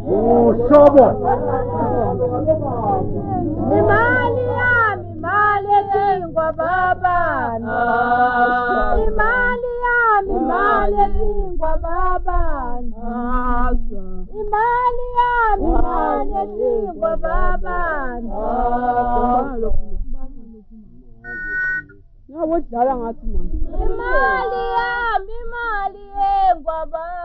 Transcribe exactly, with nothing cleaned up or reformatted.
Oh, shobo. Imali yami, imali etingwa baba. Imali yami, imali etingwa baba. Imali yami, imali etingwa baba. Ngawudlala ngathi mama. Imali yami, imali engwa baba.